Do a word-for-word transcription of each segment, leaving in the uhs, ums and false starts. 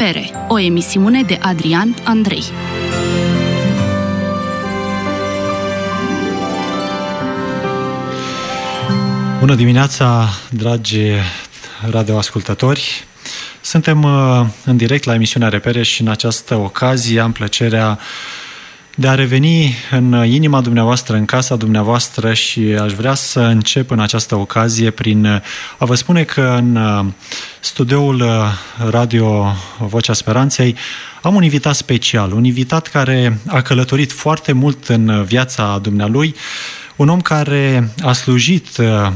Repere, o emisiune de Adrian Andrei. Bună dimineața, dragi radioascultători! Suntem în direct la emisiunea Repere și în această ocazie am plăcerea de a reveni în inima dumneavoastră, în casa dumneavoastră și aș vrea să încep în această ocazie prin a vă spune că în studioul Radio Vocea Speranței am un invitat special, un invitat care a călătorit foarte mult în viața dumnealui, un om care a slujit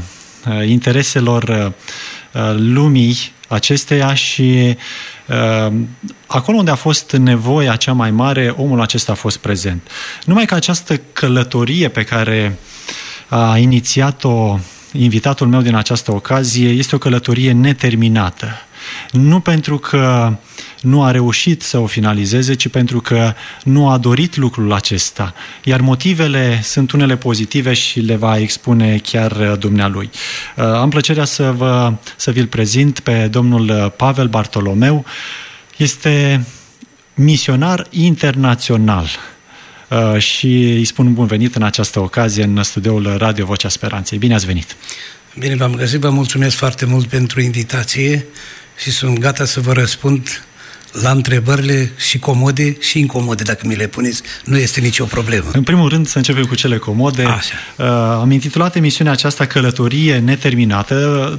intereselor lumii acesteia și uh, acolo unde a fost nevoia cea mai mare, omul acesta a fost prezent. Numai că această călătorie pe care a inițiat-o invitatul meu din această ocazie este o călătorie neterminată. Nu pentru că nu a reușit să o finalizeze, ci pentru că nu a dorit lucrul acesta. Iar motivele sunt unele pozitive și le va expune chiar dumnealui. Am plăcerea să, vă, să vi-l prezint pe domnul Pavel Bartolomeu. Este misionar internațional și îi spun bun venit în această ocazie în studioul Radio Vocea Speranței. Bine ați venit! Bine v-am găsit, vă mulțumesc foarte mult pentru invitație și sunt gata să vă răspund la întrebările și comode și incomode, dacă mi le puneți, nu este nicio problemă. În primul rând să începem cu cele comode. Așa. Uh, am intitulat emisiunea aceasta Călătorie neterminată,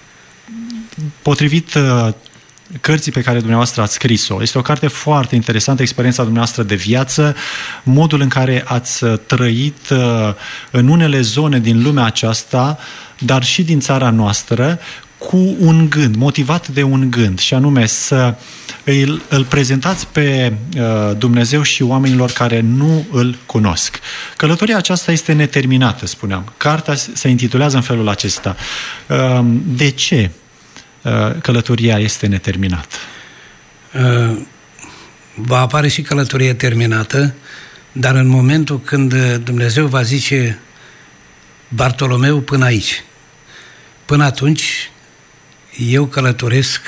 potrivit uh, cărții pe care dumneavoastră ați scris-o. Este o carte foarte interesantă, experiența dumneavoastră de viață, modul în care ați trăit uh, în unele zone din lumea aceasta, dar și din țara noastră, cu un gând, motivat de un gând, și anume să îl, îl prezentați pe uh, Dumnezeu și oamenilor care nu îl cunosc. Călătoria aceasta este neterminată, spuneam. Cartea se intitulează în felul acesta. Uh, de ce uh, călătoria este neterminată? Uh, va apare și călătoria terminată, dar în momentul când Dumnezeu va zice Bartolomeu până aici, până atunci eu călătoresc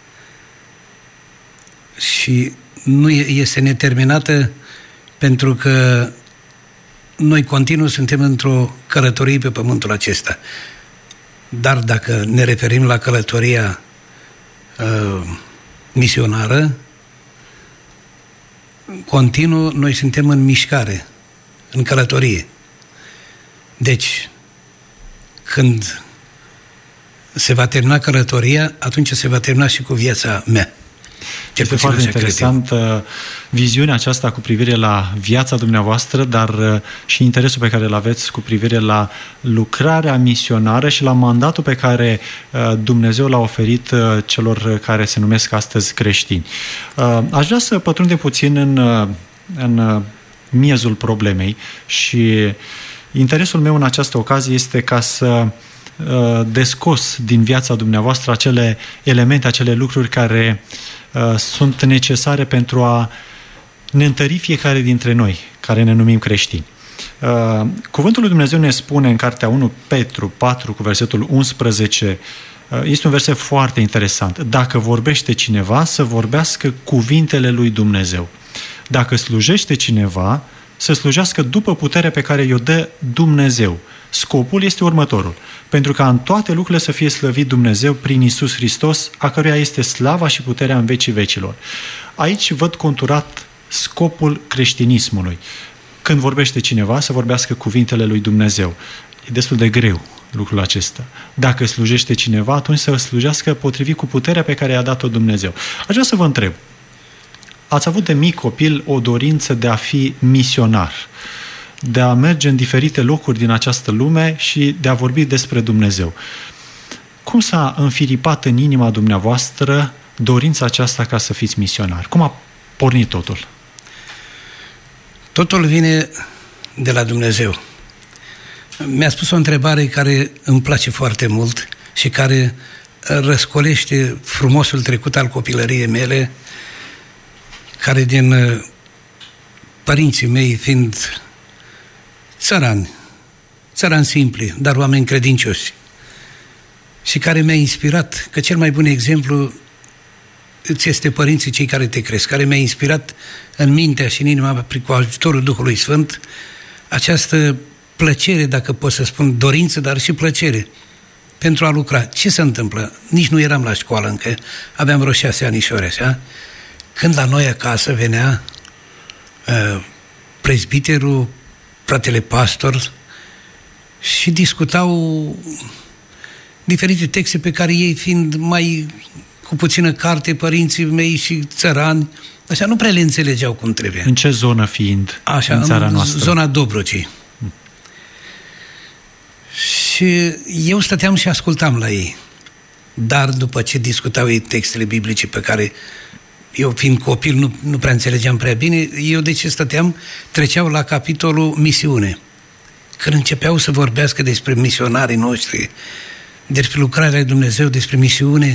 și nu este neterminată pentru că noi continuu suntem într-o călătorie pe pământul acesta. Dar dacă ne referim la călătoria uh, misionară, continuu noi suntem în mișcare, în călătorie. Deci, când se va termina călătoria, atunci se va termina și cu viața mea. Este foarte interesantă viziunea aceasta cu privire la viața dumneavoastră, dar și interesul pe care îl aveți cu privire la lucrarea misionară și la mandatul pe care Dumnezeu l-a oferit celor care se numesc astăzi creștini. Aș vrea să pătrundem puțin în, în miezul problemei și interesul meu în această ocazie este ca să descos din viața dumneavoastră acele elemente, acele lucruri care uh, sunt necesare pentru a ne întări fiecare dintre noi, care ne numim creștini. Uh, cuvântul lui Dumnezeu ne spune în cartea unu Petru patru cu versetul unsprezece, uh, este un verset foarte interesant. Dacă vorbește cineva, să vorbească cuvintele lui Dumnezeu. Dacă slujește cineva, să slujească după puterea pe care i-o dă Dumnezeu. Scopul este următorul: pentru ca în toate lucrurile să fie slăvit Dumnezeu prin Iisus Hristos, a căruia este slava și puterea în vecii vecilor. Aici văd conturat scopul creștinismului. Când vorbește cineva, să vorbească cuvintele lui Dumnezeu. E destul de greu lucrul acesta. Dacă slujește cineva, atunci să slujească potrivit cu puterea pe care i-a dat-o Dumnezeu. Aș vrea să vă întreb, ați avut de mic copil o dorință de a fi misionar, de a merge în diferite locuri din această lume și de a vorbi despre Dumnezeu. Cum s-a înfiripat în inima dumneavoastră dorința aceasta ca să fiți misionar? Cum a pornit totul? Totul vine de la Dumnezeu. Mi-a spus o întrebare care îmi place foarte mult și care răscolește frumosul trecut al copilăriei mele, care din părinții mei fiind țărani, țărani simpli, dar oameni credincioși, și care mi-a inspirat că cel mai bun exemplu îți este părinții cei care te cresc, care mi-a inspirat în mintea și în inima, cu ajutorul Duhului Sfânt, această plăcere, dacă pot să spun, dorință, dar și plăcere pentru a lucra. Ce se întâmplă? Nici nu eram la școală încă, aveam vreo șase anișori, așa, când la noi acasă venea uh, prezbiterul, fratele pastor, și discutau diferite texte pe care ei, fiind mai cu puțină carte, părinții mei și țărani, așa, nu prea le înțelegeau cum trebuie. În ce zonă fiind așa, în țara în noastră? Zona Dobrogei. Hmm. Și eu stăteam și ascultam la ei. Dar după ce discutau ei textele biblice pe care eu, fiind copil, nu, nu prea înțelegeam prea bine, eu de ce stăteam, treceau la capitolul misiune. Când începeau să vorbească despre misionarii noștri, despre lucrarea lui Dumnezeu, despre misiune,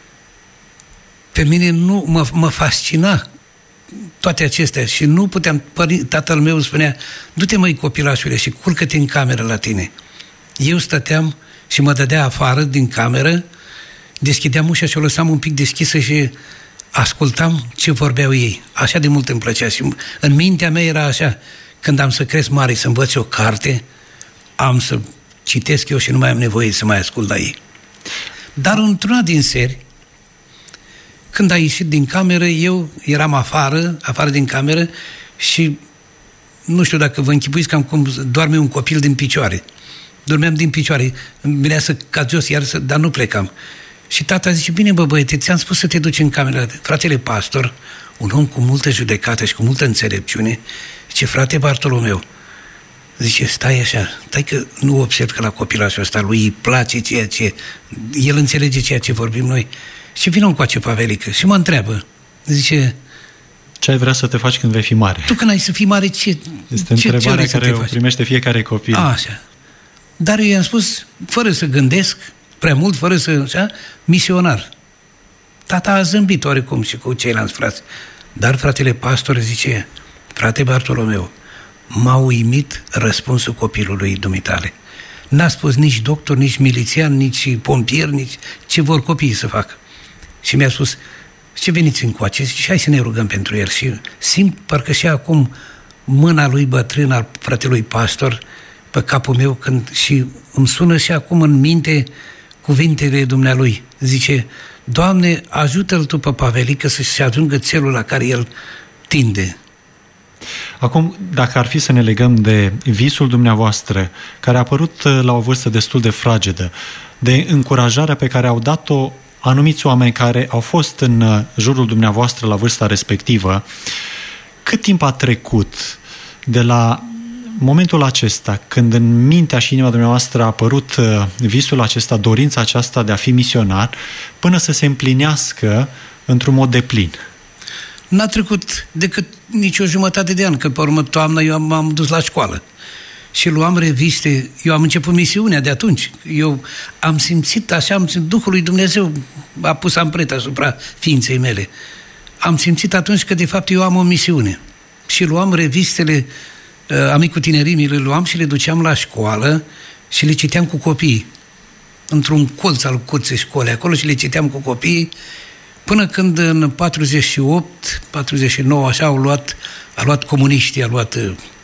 pe mine nu mă, mă fascina toate acestea și nu puteam, părin, tatăl meu spunea, du-te măi copilașule și culcă-te în cameră la tine. Eu stăteam și mă dădea afară din cameră, deschideam ușa și o lăsam un pic deschisă și ascultam ce vorbeau ei. Așa de mult îmi plăcea și în mintea mea era așa, când am să cresc mare, să învăț o carte, am să citesc eu și nu mai am nevoie să mai ascult la ei. Dar într-una din seri, când a ieșit din cameră, eu eram afară, afară din cameră și nu știu dacă vă închipuiți cam cum doarme un copil din picioare. Dormeam din picioare, îmi venea să cad jos, iar să, dar nu plecam. Și tata zice, bine bă băiete, ți-am spus să te duci în cameră. Fratele pastor, un om cu multă judecată și cu multă înțelepciune, zice, frate Bartolomeu, zice, stai așa, stai că nu observ că la copilașul ăsta lui îi place ceea ce, el înțelege ceea ce vorbim noi. Și vină încoace, Pavelică, și mă întreabă, zice, ce ai vrea să te faci când vei fi mare? Tu când ai să fii mare, ce Este ce, întrebarea ce care o primește fiecare copil. A, așa. Dar eu i-am spus, fără să gândesc prea mult, fără să, așa, misionar. Tata a zâmbit oarecum și cu ceilalți frați. Dar fratele pastor zice, frate Bartolomeu, m-a uimit răspunsul copilului dumitale. N-a spus nici doctor, nici milițian, nici pompier, nici ce vor copiii să facă. Și mi-a spus, ce veniți încoace? Și hai să ne rugăm pentru el. Și simt parcă și acum mâna lui bătrân, al fratelui pastor, pe capul meu, când și îmi sună și acum în minte cuvintele dumnealui. Zice, Doamne, ajută-l Tu pe Pavelică să-și ajungă țelul la care el tinde. Acum, dacă ar fi să ne legăm de visul dumneavoastră, care a apărut la o vârstă destul de fragedă, de încurajarea pe care au dat-o anumiți oameni care au fost în jurul dumneavoastră la vârsta respectivă, cât timp a trecut de la momentul acesta, când în mintea și inima dumneavoastră a apărut visul acesta, dorința aceasta de a fi misionar, până să se împlinească într-un mod deplin? N-a trecut decât nici o jumătate de an, că pe urmă toamna eu m-am dus la școală și luam reviste, eu am început misiunea de atunci, eu am simțit așa, am simțit, Duhul lui Dumnezeu a pus ampret asupra ființei mele. Am simțit atunci că de fapt eu am o misiune și luam revistele uh, Amicul Tinerimii, le luam și le duceam la școală și le citeam cu copiii, într-un colț al curții școlii acolo, și le citeam cu copiii, până când în patruzeci și opt, patruzeci și nouă, așa, au luat, a luat comuniștii, a luat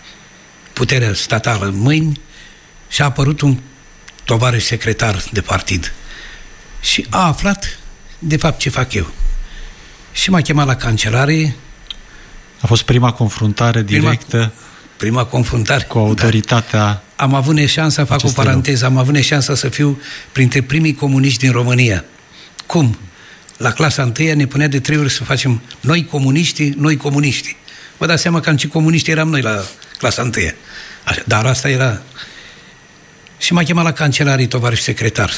puterea statală în mâini și a apărut un tovarăș secretar de partid. Și a aflat, de fapt, ce fac eu. Și m-a chemat la cancelare. A fost prima confruntare directă prima, prima confruntare cu autoritatea. Da. Am avut neșansa, fac o paranteză, am avut neșansa să fiu printre primii comuniști din România. Cum? La clasa întâia ne punea de trei ori să facem noi comuniștii, noi comuniștii. Vă dați seama că ce comuniști eram noi la clasa întâia. Așa, dar asta era... Și m-a chemat la cancelarii tovarăș secretar.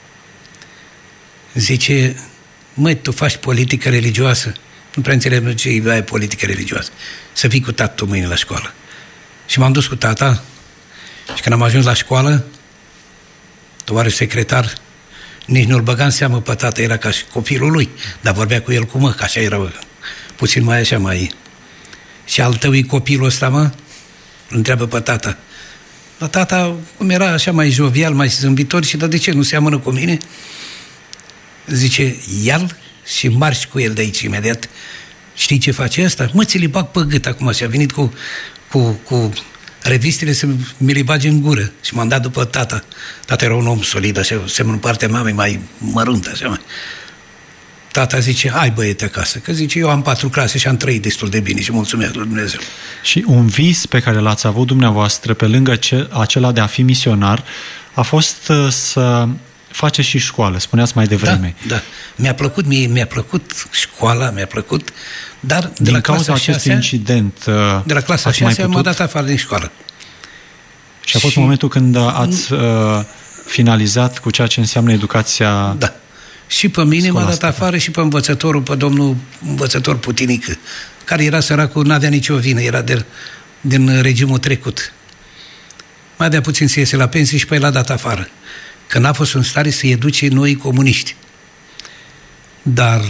Zice, măi, tu faci politică religioasă? Nu prea înțeleg ce e politică religioasă. Să vii cu tată mâine la școală. Și m-am dus cu tata și când am ajuns la școală, tovarăș secretar nici nu-l băga în seamă pe tată, era ca și copilul lui, dar vorbea cu el cu mă, că așa era puțin mai așa, mai... Și al tău e copilul ăsta, mă? Îl întreabă pe tata. Dar tata, cum era așa mai jovial, mai zâmbitor, și dar de ce, nu seamănă cu mine? Zice, ia-l și marși cu el de aici imediat. Știi ce face ăsta? Mă, ți-l bag pe gât acum. Și a venit cu, cu, cu revistele să mi le bage în gură. Și m-am dat după tata. Tata era un om solid, așa, semnul partea mamei mai mărunt, așa, mai. Tata zice, hai băiete acasă, că zice, eu am patru clase și am trăit destul de bine și mulțumesc lui Dumnezeu. Și un vis pe care l-ați avut dumneavoastră, pe lângă ce, acela de a fi misionar, a fost uh, să faceți și școală, spuneați mai devreme. Da, da. Mi-a plăcut, mie, mi-a plăcut școala, mi-a plăcut, dar de din la cauza acestui șasea, incident uh, de la clasa șasea m-a dat afară din școală. Și a fost și momentul când ați uh, finalizat cu ceea ce înseamnă educația. Da. Și pe mine m-a dat afară și pe învățătorul, pe domnul învățător Putinică, care era săracul, n-avea nicio vină, era de, din regimul trecut. Mai avea puțin să iese la pensie și pe el l-a dat afară, că n-a fost în stare să-i educe noi comuniști. Dar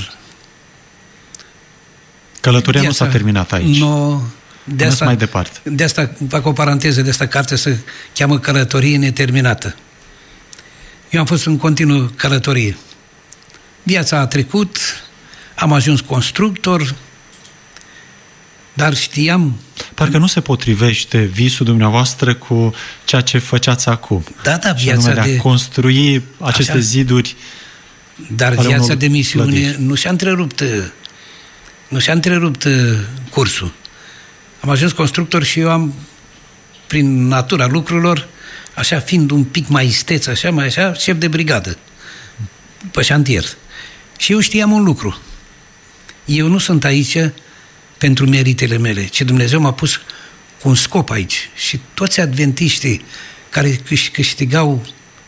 călătoria nu s-a terminat aici. No, de asta, mai departe. De asta fac o paranteză, de asta carte se cheamă Călătorie neterminată. Eu am fost în continuă călătorie. Viața a trecut, am ajuns constructor, dar știam... Parcă nu se potrivește visul dumneavoastră cu ceea ce făceați acum. Da, da, viața de... de a construi aceste Așa. ziduri. Dar viața de misiune plădiri. nu și-a întrerupt, nu și-a întrerupt cursul. Am ajuns constructor și eu am, prin natura lucrurilor, așa fiind un pic mai isteț, așa, mai așa, șef de brigadă, pe șantier. Și eu știam un lucru. Eu nu sunt aici pentru meritele mele, ci Dumnezeu m-a pus cu un scop aici. Și toți adventiștii care câștigau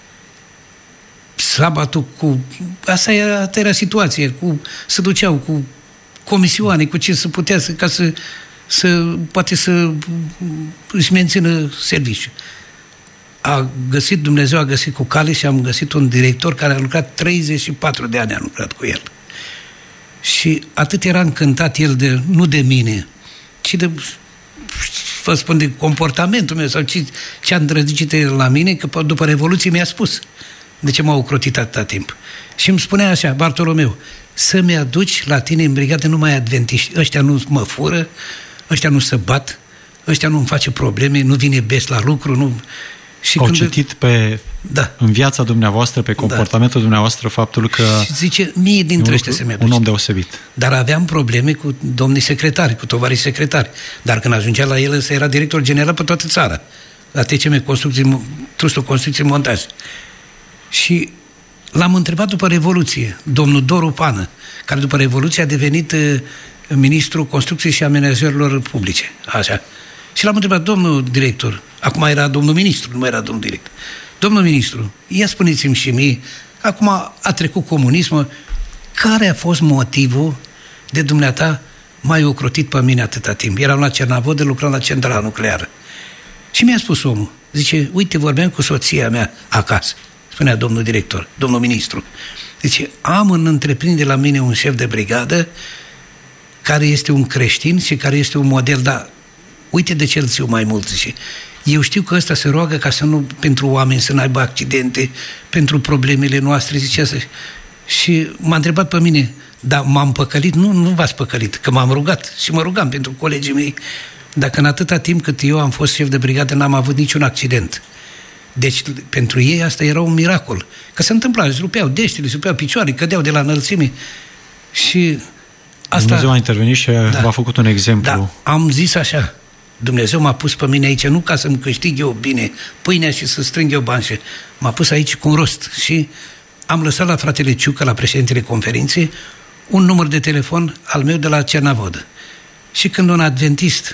sabatul cu... Asta era, asta era situație, cu, se duceau cu comisioane, cu ce se putea, să, ca să, să poate să își mențină serviciul. A găsit, Dumnezeu a găsit cu cale și am găsit un director care a lucrat treizeci și patru de ani, a lucrat cu el. Și atât era încântat el de, nu de mine, ci de, vă spun, de comportamentul meu sau ce, ce a îndrăzicit el la mine, că după Revoluție mi-a spus de ce m-a ocrotit atâta timp. Și îmi spunea așa, Bartolomeu, să-mi aduci la tine în brigadă numai adventiști. Ăștia nu mă fură, ăștia nu se bat, ăștia nu-mi face probleme, nu vine bes la lucru, nu... Și au când... citit pe, da. în viața dumneavoastră, pe comportamentul da. dumneavoastră, faptul că... Și zice, mie dintre ăștia se mi-aduce. Un om deosebit. Dar aveam probleme cu domnii secretari, cu tovarii secretari. Dar când ajungea la el, ăsta era director general pe toată țara. La T C M, Construcții, Trustul Construcții Montaj. Și l-am întrebat după Revoluție, domnul Doru Pană, care după Revoluție a devenit uh, ministrul Construcției și Amenajărilor Publice. Așa. Și l-am întrebat, domnul director, acum era domnul ministru, nu mai era domnul director. Domnul ministru, ia spuneți-mi și mie, acum a trecut comunismul, care a fost motivul de dumneata m-ai ocrotit pe mine atâta timp? Eram la Cernavodă, lucram la centrala nucleară. Și mi-a spus omul, zice, uite, vorbeam cu soția mea acasă, spunea domnul director, domnul ministru. Zice, am în întreprindere la mine un șef de brigadă care este un creștin și care este un model, dar uite de ce îl țiu mai mult, zice. Eu știu că ăsta se roagă ca să nu, pentru oameni să n-aibă accidente, pentru problemele noastre, zicea să... Și m-a întrebat pe mine, dar m-am păcălit? Nu, nu v-ați păcălit, că m-am rugat și mă rugam pentru colegii mei. Dacă în atâta timp cât eu am fost șef de brigadă n-am avut niciun accident. Deci pentru ei asta era un miracol. Că se întâmpla, își rupeau deștile, își rupeau picioare, cădeau de la înălțime. Și asta... Dumnezeu a intervenit și da, v-a făcut un exemplu. Da, am zis așa, Dumnezeu m-a pus pe mine aici nu ca să-mi câștig eu bine pâinea și să strâng eu bani, m-a pus aici cu un rost. Și am lăsat la fratele Ciucă, la președintele conferinței, un număr de telefon al meu de la Cernavodă. Și când un adventist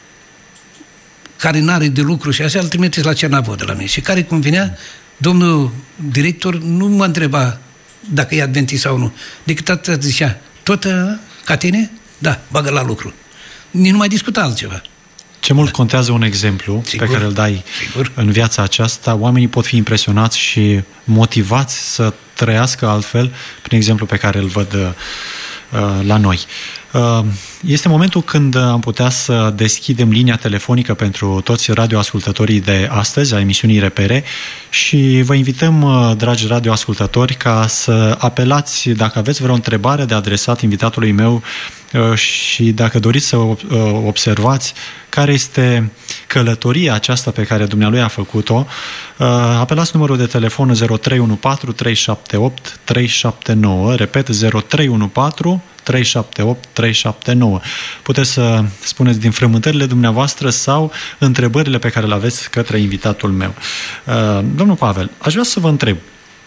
care n-are de lucru și așa, îl trimiteți la Cernavodă la mine. Și care cum vinea, domnul director nu mă întreba dacă e adventist sau nu. Decât atât zicea, tot ca tine? Da, bagă la lucru. Nici nu mai discuta altceva. Ce mult contează un exemplu Sigur. pe care îl dai Sigur. în viața aceasta. Oamenii pot fi impresionați și motivați să trăiască altfel prin exemplu pe care îl văd uh, la noi. Uh, Este momentul când am putea să deschidem linia telefonică pentru toți radioascultătorii de astăzi a emisiunii Repere și vă invităm, dragi radioascultători, ca să apelați dacă aveți vreo întrebare de adresat invitatului meu și dacă doriți să observați care este călătoria aceasta pe care dumnealui a făcut-o, apelați numărul de telefon zero trei unu patru trei șapte opt trei șapte nouă, repet, zero trei unu patru trei șapte opt trei șapte nouă. Puteți să spuneți din frământările dumneavoastră sau întrebările pe care le aveți către invitatul meu. Domnul Pavel, aș vrea să vă întreb,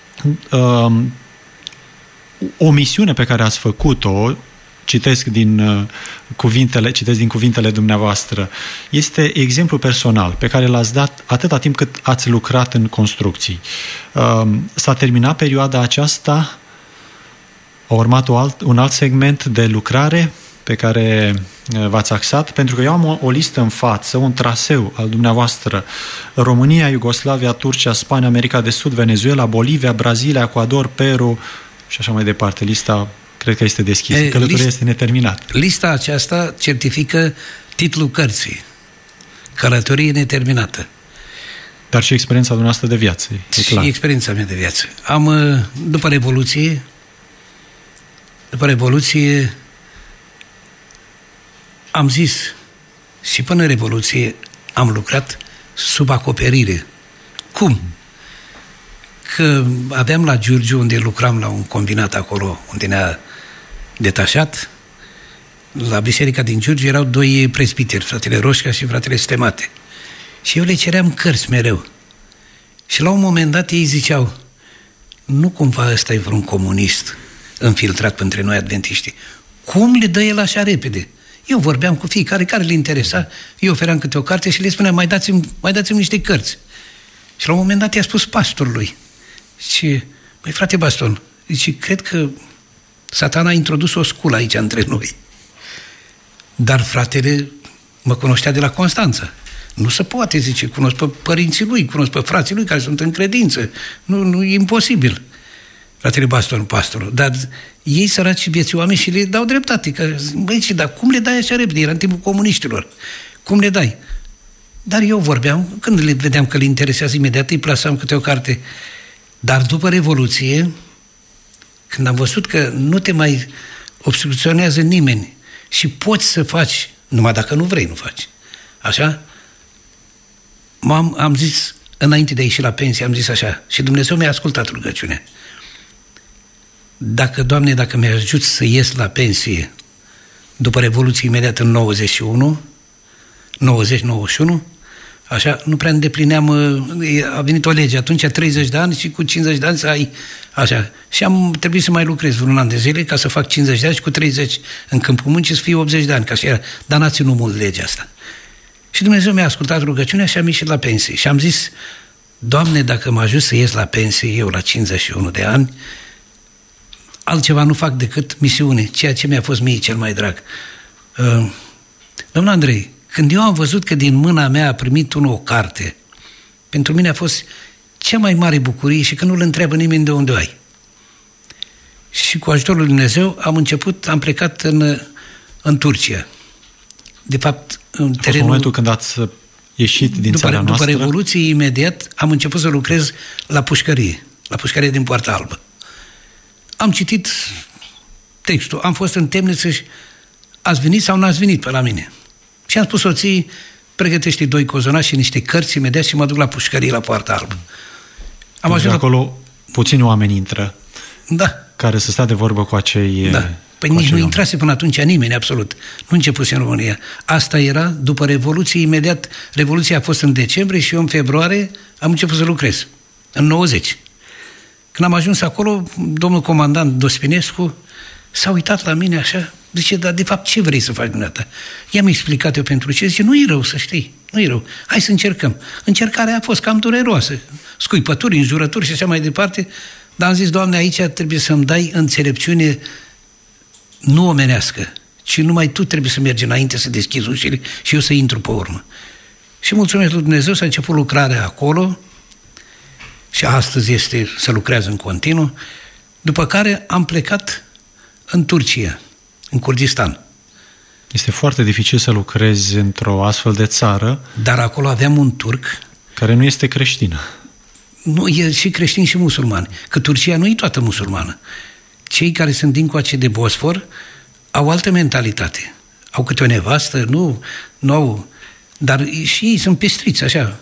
o misiune pe care ați făcut-o, citesc din uh, cuvintele, citesc din cuvintele dumneavoastră, este exemplu personal pe care l-ați dat atâta timp cât ați lucrat în construcții. Uh, s-a terminat perioada aceasta, a urmat o alt, un alt segment de lucrare pe care uh, v-ați axat, pentru că eu am o, o listă în față, un traseu al dumneavoastră: România, Iugoslavia, Turcia, Spania, America de Sud, Venezuela, Bolivia, Brazilia, Ecuador, Peru și așa mai departe. Lista cred că este deschisă. Călătoria list, este neterminată. Lista aceasta certifică titlul cărții. Călătorie neterminată. Dar și experiența dumneavoastră de viață. E clar. Și experiența mea de viață. Am, după Revoluție, după Revoluție, am zis, și până Revoluție am lucrat sub acoperire. Cum? Că aveam la Giurgiu, unde lucram la un combinat acolo, unde ne-a detașat, la biserica din Giurgiu erau doi presbiteri, fratele Roșca și fratele Stemate. Și eu le ceream cărți mereu. Și la un moment dat ei ziceau: nu cumva ăsta e vreun comunist infiltrat printre noi adventiști? Cum le dă el așa repede? Eu vorbeam cu fiecare care le interesa, eu ofeream câte o carte și le spuneam: mai dați-mi, mai dați-mi niște cărți. Și la un moment dat i-a spus pastorului: și, măi, frate Baston, zice, cred că Satana a introdus o sculă aici între noi. Dar fratele mă cunoștea de la Constanța. Nu se poate, zice, cunosc pe părinții lui, cunosc pe frații lui care sunt în credință. Nu, nu e imposibil. Fratele Baston, pastorul. Dar ei, săraci vieții oameni, și le dau dreptate. Că, băi, ce, dar cum le dai așa repede? Era în timpul comuniștilor. Cum le dai? Dar eu vorbeam, când le vedeam că le interesează, imediat îi plasam câte o carte. Dar după Revoluție, când am văzut că nu te mai obstrucționează nimeni și poți să faci, numai dacă nu vrei, nu faci. Așa? M-am, am zis, înainte de a ieși la pensie, am zis așa, și Dumnezeu mi-a ascultat rugăciunea: dacă, Doamne, dacă mi-ai ajutat să ies la pensie după Revoluție, imediat în nouăzeci și unu, nouăzeci nouăzeci și unu, așa, nu prea îndeplineam, a venit o lege atunci, treizeci de ani, și cu cincizeci de ani să ai, așa. Și am trebuit să mai lucrez vreun an de zile ca să fac cincizeci de ani și cu treizeci în câmpul muncii să fie optzeci de ani, ca așa era. Dar n-a ținut mult legea asta. Și Dumnezeu mi-a ascultat rugăciunea și am ieșit la pensie. Și am zis: Doamne, dacă mă ajut să ies la pensie, eu la cincizeci și unu de ani, altceva nu fac decât misiune, ceea ce mi-a fost mie cel mai drag. Uh, domnul Andrei, când eu am văzut că din mâna mea a primit unul o carte, pentru mine a fost cea mai mare bucurie, și că nu-l întreabă nimeni de unde o ai. Și cu ajutorul lui Dumnezeu am început, am plecat în, în Turcia. De fapt, în terenul... A fost momentul când ați ieșit din după, țara noastră? După Revoluție, imediat, am început să lucrez la pușcărie, la pușcărie din Poarta Albă. Am citit textul, am fost în temniță și: ați venit sau n-ați venit pe la mine? Și am spus soției: pregătește doi cozonași și niște cărți imediat și mă duc la pușcărie la Poarta Albă. Am ajuns acolo la... puțini oameni intră. Da. Care să stea de vorbă cu acei... Da. Păi nici nu intrase până atunci nimeni, absolut. Nu începuse în România. Asta era după Revoluție, imediat. Revoluția a fost în decembrie și eu în februarie am început să lucrez. În nouăzeci. Când am ajuns acolo, domnul comandant Dospinescu s-a uitat la mine așa, zice: dar de fapt ce vrei să faci dumneata? I-am explicat eu pentru ce. Zice: nu e rău, să știi, nu e rău, hai să încercăm. Încercarea a fost cam dureroasă, scuipături, înjurături și așa mai departe, dar am zis: Doamne, aici trebuie să-mi dai înțelepciune nu omenească, ci numai Tu trebuie să mergi înainte, să deschizi ușile și eu să intru pe urmă. Și mulțumesc lui Dumnezeu, s-a început lucrarea acolo și astăzi este, să lucrează în continuu, după care am plecat în Turcia, în Kurdistan. Este foarte dificil să lucrezi într-o astfel de țară. Dar acolo aveam un turc care nu este creștină. Nu, e și creștin și musulman. Că Turcia nu e toată musulmană. Cei care sunt dincoace de Bosfor au altă mentalitate. Au câte o nevastă, nu, nu au... Dar și ei sunt pestriți, așa.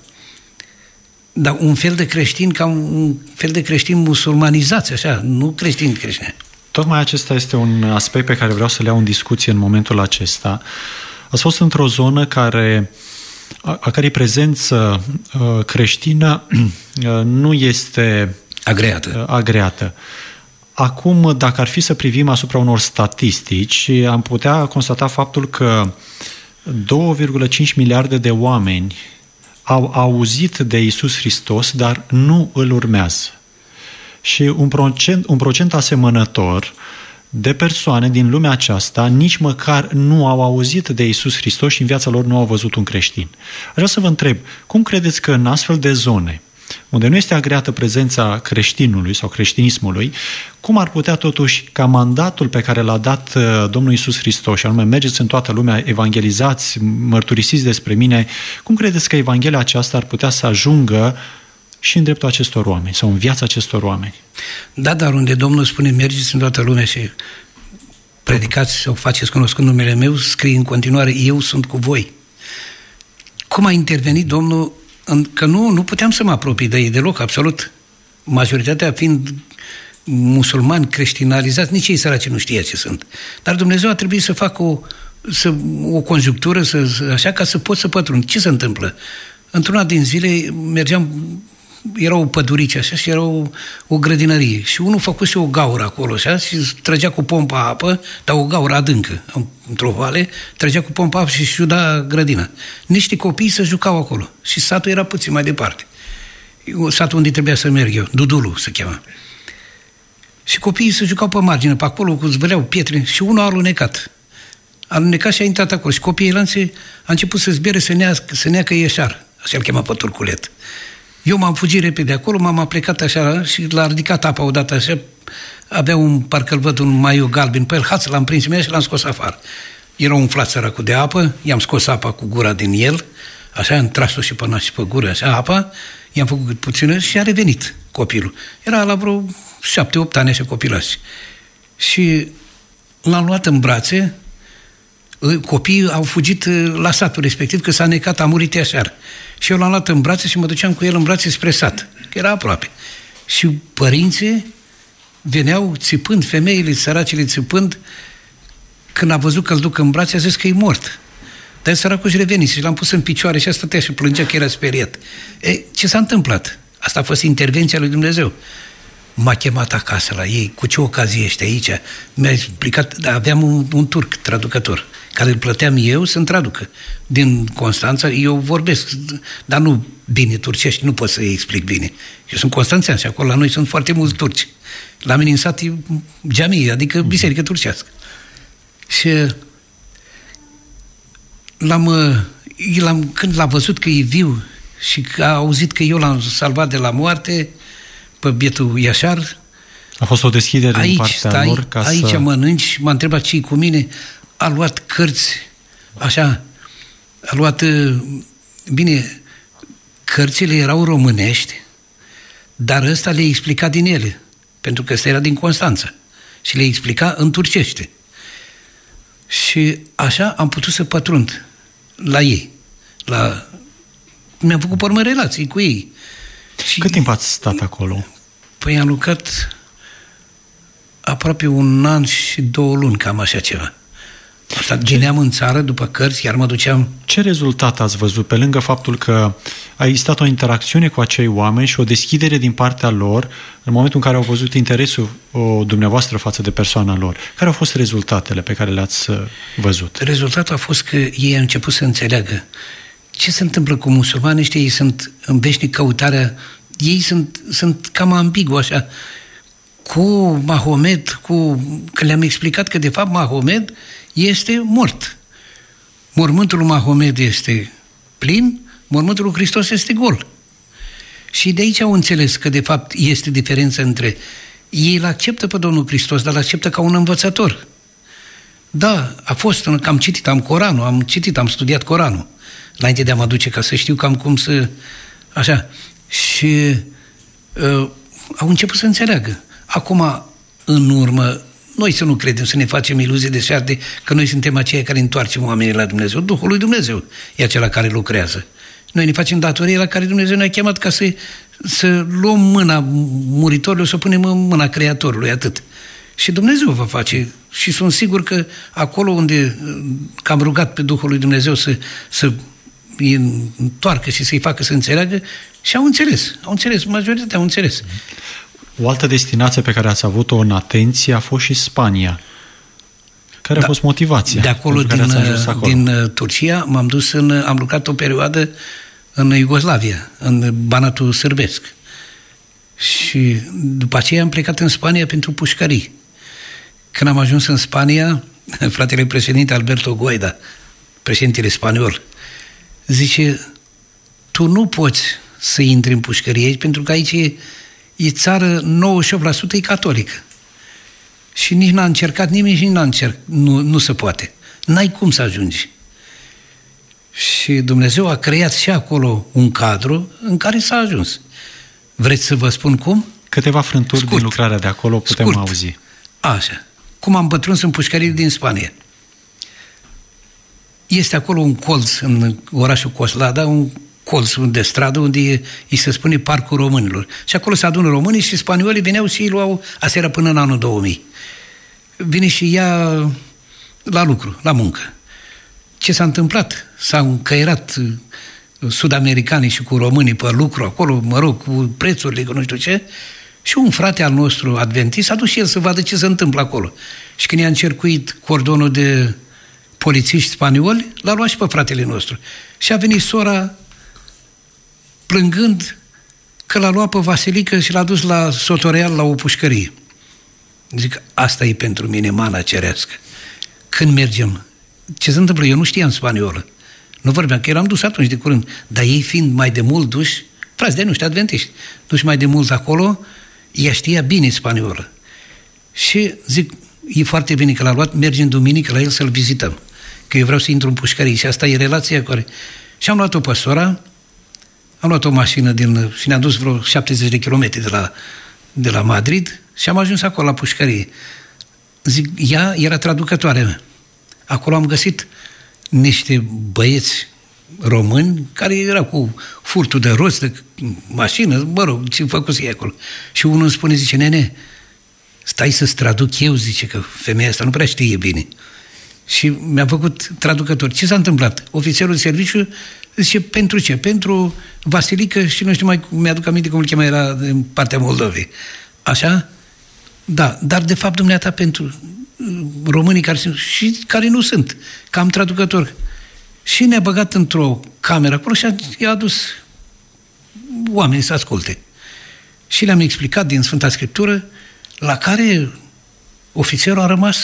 Dar un fel de creștin, ca un fel de creștin musulmanizați, așa, nu creștini creștini. Tocmai acesta este un aspect pe care vreau să le iau în discuție în momentul acesta. Ați fost într-o zonă care, a, a cărei prezență uh, creștină uh, nu este agreată. Uh, agreată. Acum, dacă ar fi să privim asupra unor statistici, am putea constata faptul că două virgulă cinci miliarde de oameni au auzit de Iisus Hristos, dar nu îl urmează. Și un procent, un procent asemănător de persoane din lumea aceasta nici măcar nu au auzit de Iisus Hristos și în viața lor nu au văzut un creștin. Vreau să vă întreb, cum credeți că în astfel de zone, unde nu este agreată prezența creștinului sau creștinismului, cum ar putea totuși ca mandatul pe care l-a dat Domnul Iisus Hristos, și anume mergeți în toată lumea, evangelizați, mărturisiți despre mine, cum credeți că Evanghelia aceasta ar putea să ajungă și în dreptul acestor oameni sau în viața acestor oameni? Da, dar unde Domnul spune mergeți în toată lumea și predicați sau faceți cunoscut numele meu, scrie în continuare, eu sunt cu voi. Cum a intervenit Domnul? Că nu, nu puteam să mă apropii de ei deloc, absolut. Majoritatea fiind musulmani creștinalizați, nici ei săraci nu știa ce sunt. Dar Dumnezeu a trebuit să facă o, să, o conjunctură, să, așa, ca să pot să pătrund. Ce se întâmplă? Într-una din zile mergeam, era o pădurice așa și era o, o grădinărie. Și unul făcuse o gaură acolo așa și trăgea cu pompa apă, dar o gaură adâncă, într-o vale, trăgea cu pompa apă și își iuda grădina. Niște copii se jucau acolo și satul era puțin mai departe. Satul unde trebuia să merg eu, Dudulu se cheamă. Și copiii se jucau pe margine, pe acolo, cu zvârleau pietre și unul a alunecat. A alunecat și a intrat acolo. Și copiii lanțe a început să zbiere, să nească, să neacă ieșar. Așa îl chema pe turculet. Eu m-am fugit repede acolo, m-am aplecat așa și l-a ridicat apa odată așa. Avea un, parcă îl văd, un maiu galben pe el, hață, l-am prins imediat și l-am scos afară. Era umflat săracul de apă, i-am scos apa cu gura din el, așa, am tras-o și pe nas și pe gură, așa, apa, i-am făcut puțină și a revenit copilul. Era la vreo șapte, opt ani așa copilaș. Și l-am luat în brațe, copiii au fugit la satul respectiv, că s-a necat, a murit Iașar. Și eu l-am luat în brațe și mă duceam cu el în brațe spre sat, că era aproape. Și părinții veneau țipând, femeile, săracile țipând, când a văzut că îl duc în brațe, a zis că e mort. Dar săracul și revenise și l-am pus în picioare și a stătea și plângea că era speriat. E, ce s-a întâmplat? Asta a fost intervenția lui Dumnezeu. M-a chemat acasă la ei, cu ce ocazie ești aici? Mi-a explicat, da, aveam un, un turc traducător, care îl plăteam eu să-mi traducă. Din Constanța, eu vorbesc, dar nu bine turcești, nu pot să-i explic bine. Eu sunt constanțean și acolo la noi sunt foarte mulți turci. La mine în sat e geamie, adică biserică turcească. Și l-am, l-am, când l-a văzut că e viu și că a auzit că eu l-am salvat de la moarte, pe bietul Iașar, a fost o deschidere aici din partea stai, lor ca aici să... mănânci, m-a întrebat ce-i cu mine, a luat cărți, așa, a luat, bine, cărțile erau românești, dar ăsta le-a explicat din ele, pentru că ăsta era din Constanța și le-a explicat în turcește. Și așa am putut să pătrund la ei. La... Mi-am făcut pe urmă relații cu ei. Și... Cât timp ați stat acolo? Păi am lucrat aproape un an și două luni, cam așa ceva. Asta veneam în țară după cărți, iar mă duceam... Ce rezultat ați văzut, pe lângă faptul că a existat o interacțiune cu acei oameni și o deschidere din partea lor în momentul în care au văzut interesul o, dumneavoastră față de persoana lor? Care au fost rezultatele pe care le-ați văzut? Rezultatul a fost că ei au început să înțeleagă ce se întâmplă cu musulmanii ăștia. Ei sunt în veșnic căutarea, ei sunt, sunt cam ambigu așa, cu Mahomed, cu... că le-am explicat că de fapt Mahomed este mort. Mormântul lui Mahomed este plin, mormântul lui Hristos este gol. Și de aici au înțeles că de fapt este diferența între... Ei îl acceptă pe Domnul Hristos, dar îl acceptă ca un învățător. Da, a fost, că am citit, am Coranul, am citit, am studiat Coranul, înainte de a mă duce, ca să știu cam cum să... Așa. Și uh, au început să înțeleagă. Acum, în urmă, noi să nu credem, să ne facem iluzii de șarte, că noi suntem aceia care întoarcem oamenii la Dumnezeu. Duhul lui Dumnezeu e acela care lucrează. Noi ne facem datorie la care Dumnezeu ne-a chemat ca să, să luăm mâna muritorului, să o punem în mâna Creatorului, atât. Și Dumnezeu va face. Și sunt sigur că acolo unde că am rugat pe Duhul lui Dumnezeu să, să îi întoarcă și să-i facă să înțeleagă, și au înțeles. Au înțeles, majoritatea au înțeles. O altă destinație pe care ați avut-o în atenție a fost și Spania. Care da, a fost motivația? De acolo, din, acolo? din Turcia, m-am dus în, am lucrat o perioadă în Iugoslavia, în Banatul sârbesc. Și după aceea am plecat în Spania pentru pușcării. Când am ajuns în Spania, fratele președinte Alberto Guaida, președintele spaniol, zice, tu nu poți să intri în pușcărie aici, pentru că aici e, e țară nouăzeci și opt la sută e catolică. Și nici n-a încercat nimeni și nici n-a încercat. Nu, nu se poate. N-ai cum să ajungi. Și Dumnezeu a creat și acolo un cadru în care s-a ajuns. Vreți să vă spun cum? Câteva frânturi Scurt. din lucrarea de acolo putem Scurt. auzi. Așa. Cum am pătruns în pușcării din Spania. Este acolo un colț în orașul Coslada, un colț de stradă unde îi se spune Parcul Românilor. Și acolo se adună românii și spaniolii veneau și îi luau, asta era până în anul două mii. Vine și ia la lucru, la muncă. Ce s-a întâmplat? S-au încăierat sud-americanii și cu românii pe lucru acolo, mă rog, cu prețurile, cu nu știu ce, și un frate al nostru adventist a dus și el să vadă ce se întâmplă acolo. Și când i-a încercuit cordonul de polițiști spanioli, l-a luat și pe fratele nostru. Și a venit sora plângând că l-a luat pe Vasilică și l-a dus la Sotoreal, la o pușcărie. Zic, asta e pentru mine mana cerească. Când mergem, ce se întâmplă? Eu nu știam spaniolă. Nu vorbeam, că eram dus atunci de curând. Dar ei fiind mai de mult duși, frați de nu știu, adventiști, duși mai de mult acolo, ea știa bine spaniolă. Și zic, e foarte bine că l-a luat, mergem duminică la el să-l vizităm. Că eu vreau să intru în pușcărie și asta e relația care... Și am luat-o pe sora, am luat o mașină din, și ne-am dus vreo șaptezeci de kilometri de la, de la Madrid și am ajuns acolo la pușcărie. Zic, ea era traducătoarea mea. Acolo am găsit niște băieți români care erau cu furtul de roți, de mașină, mă rog, ce făcuse ei acolo. Și unul îmi spune, zice, nene, stai să-ți traduc eu, zice, că femeia asta nu prea știe bine. Și mi-a făcut traducător. Ce s-a întâmplat? Ofițerul de serviciu zice, pentru ce? Pentru Vasilică și nu știu mai, mi-aduc aminte cum îl chema, era din partea Moldovei. Așa? Da, dar de fapt dumneata pentru românii care sunt și care nu sunt, că am traducător. Și ne-a băgat într-o cameră acolo și i-a adus oamenii să asculte. Și le-am explicat din Sfânta Scriptură, la care ofițerul a rămas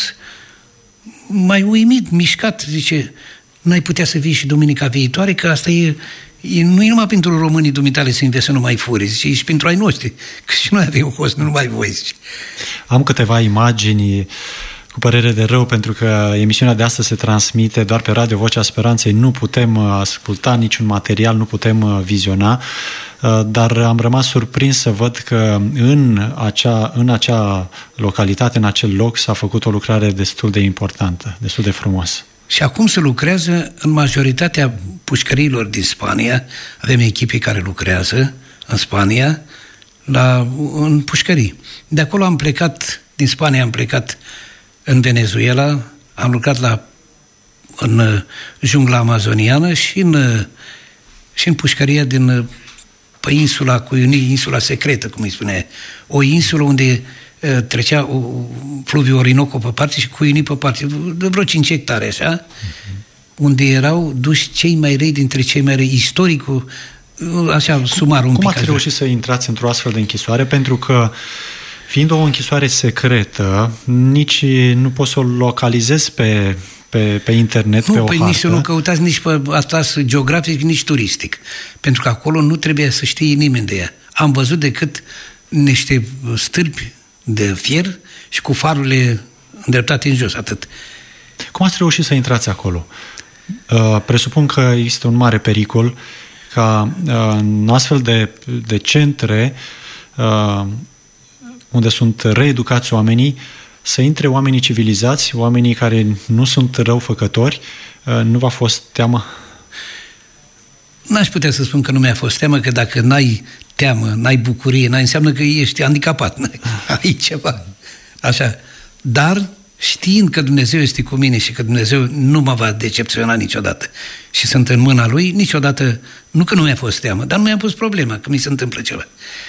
mai uimit, mișcat, zice, n-ai putea să vii și duminica viitoare, că asta e, e nu e numai pentru românii dumitale să înveți să nu mai furi, zice, e și pentru ai noștri, că și noi avem host, nu numai voi, zice. Am câteva imagini cu părere de rău, pentru că emisiunea de astăzi se transmite doar pe Radio Vocea Speranței, nu putem asculta niciun material, nu putem viziona, dar am rămas surprins să văd că în acea, în acea localitate, în acel loc, s-a făcut o lucrare destul de importantă, destul de frumoasă. Și acum se lucrează în majoritatea pușcăriilor din Spania, avem echipe care lucrează în Spania, la, în pușcării. De acolo am plecat, din Spania am plecat în Venezuela, am lucrat la, în jungla amazoniană și în, și în pușcăria din pe insula Cuyuni, insula secretă, cum îi spune, o insulă unde uh, trecea uh, fluviul Orinoco pe parte și Cuyuni pe parte, de vreo cinci hectare, așa, uh-huh. unde erau duși cei mai răi dintre cei mai răi, istoricul, uh, așa, sumar un Cum pic. ați reușit să intrați într-o astfel de închisoare? Pentru că fiind o închisoare secretă, nici nu poți să o localizezi pe, pe, pe internet, nu, pe o păi hartă. Nici să nu căutați nici pe atlas geografic, nici turistic. Pentru că acolo nu trebuie să știe nimeni de ea. Am văzut decât niște stâlpi de fier și cu farurile îndreptate în jos, atât. Cum ați reușit să intrați acolo? Uh, presupun că există un mare pericol ca uh, în astfel de, de centre uh, unde sunt reeducați oamenii, să intre oamenii civilizați, oamenii care nu sunt răufăcători. Uh, nu v-a fost teamă? N-aș putea să spun că nu mi-a fost teamă, că dacă n-ai teamă, n-ai bucurie, n-ai, înseamnă că ești handicapat, ai ceva. Așa. Dar știind că Dumnezeu este cu mine și că Dumnezeu nu mă va decepționa niciodată și sunt în mâna Lui, niciodată, nu că nu mi-a fost teamă, dar nu mi-a pus problema că mi se întâmplă ceva.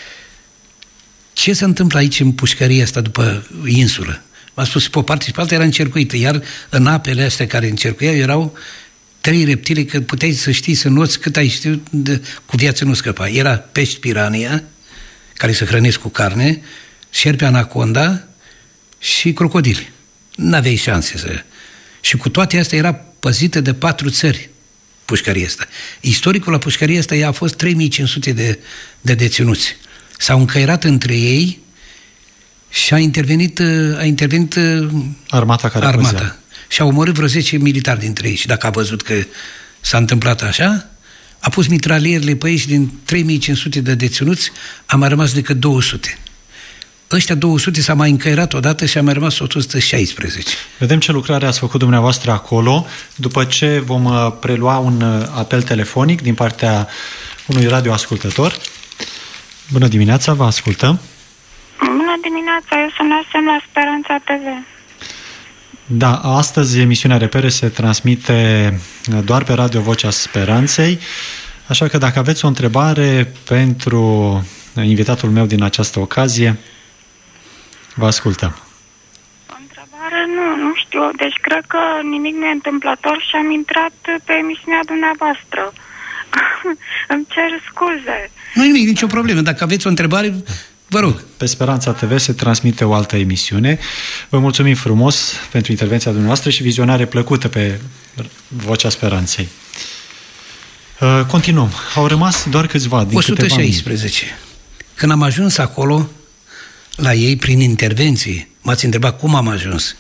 Ce se întâmplă aici în pușcăria asta după insulă? M-a spus, pe o parte și pe alta era încercuită, iar în apele astea care încercuiau erau trei reptile, că puteai să știi, să noți cât ai știut, de, cu viață nu scăpa. Era pești pirania, care se hrănesc cu carne, șerpi anaconda și crocodili. N-aveai șanse să... Și cu toate astea era păzită de patru țări, pușcăria asta. Istoricul la pușcăria asta a fost trei mii cinci sute de, de deținuți. S-au încăierat între ei și a intervenit, a intervenit armata care armata. Păzea. Și au omorât vreo zece militari dintre ei. Și dacă a văzut că s-a întâmplat așa, a pus mitralierele pe ei și din trei mii cinci sute de deținuți a mai rămas decât două sute. Ăștia două sute s-a mai încăierat odată și a mai rămas o sută șaisprezece. Vedem ce lucrare ați făcut dumneavoastră acolo. După ce vom prelua un apel telefonic din partea unui radioascultător. Bună dimineața, vă ascultăm. Bună dimineața, eu sunasem la Speranța T V. Da, astăzi emisiunea Repere se transmite doar pe Radio Vocea Speranței, așa că dacă aveți o întrebare pentru invitatul meu din această ocazie, vă ascultăm. O întrebare? Nu, nu știu. Deci cred că nimic nu e întâmplător și am intrat pe emisiunea dumneavoastră. Îmi cer scuze. Nu e nimic, nicio problemă. Dacă aveți o întrebare, vă rog. Pe Speranța T V se transmite o altă emisiune. Vă mulțumim frumos pentru intervenția dumneavoastră și vizionare plăcută pe Vocea Speranței. Continuăm. Au rămas doar câțiva din o sută șaisprezece. Când am ajuns acolo, la ei, prin intervenții, m-ați întrebat cum am ajuns.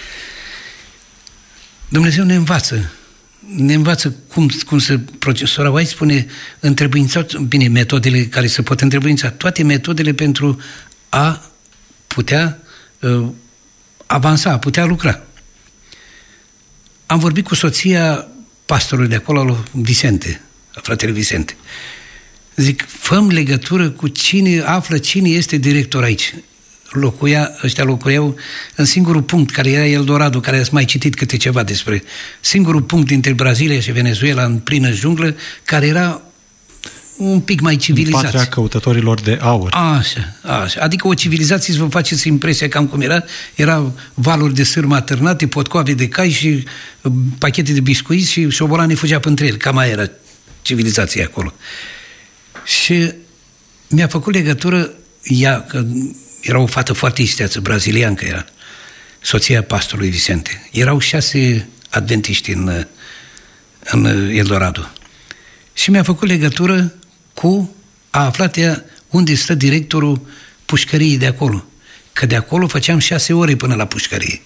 Dumnezeu ne învață. Ne învață cum, cum să procesora. Sora White spune, întrebuințați, bine, metodele care se pot întrebuința, toate metodele pentru a putea uh, avansa, a putea lucra. Am vorbit cu soția pastorului de acolo, Vicente, fratele Vicente. Zic, făm legătură cu cine află cine este director aici. Locuia, ăștia locuiau în singurul punct, care era Eldorado, care ați mai citit câte ceva despre singurul punct dintre Brazilia și Venezuela, în plină junglă, care era un pic mai civilizat. Patria căutătorilor de aur. Așa, așa. Adică o civilizație, să vă faceți impresia cam cum era, erau valuri de sârmă atârnate, potcoave de cai și pachete de biscuiți și șobolanii fugea între ele. Cam aia era civilizația acolo. Și mi-a făcut legătură ea, că era o fată foarte isteață, braziliancă era, soția pastorului Vicente. Erau șase adventiști în, în Eldorado. Și mi-a făcut legătură cu, a aflat ea unde stă directorul pușcăriei de acolo. Că de acolo făceam șase ore până la pușcărie.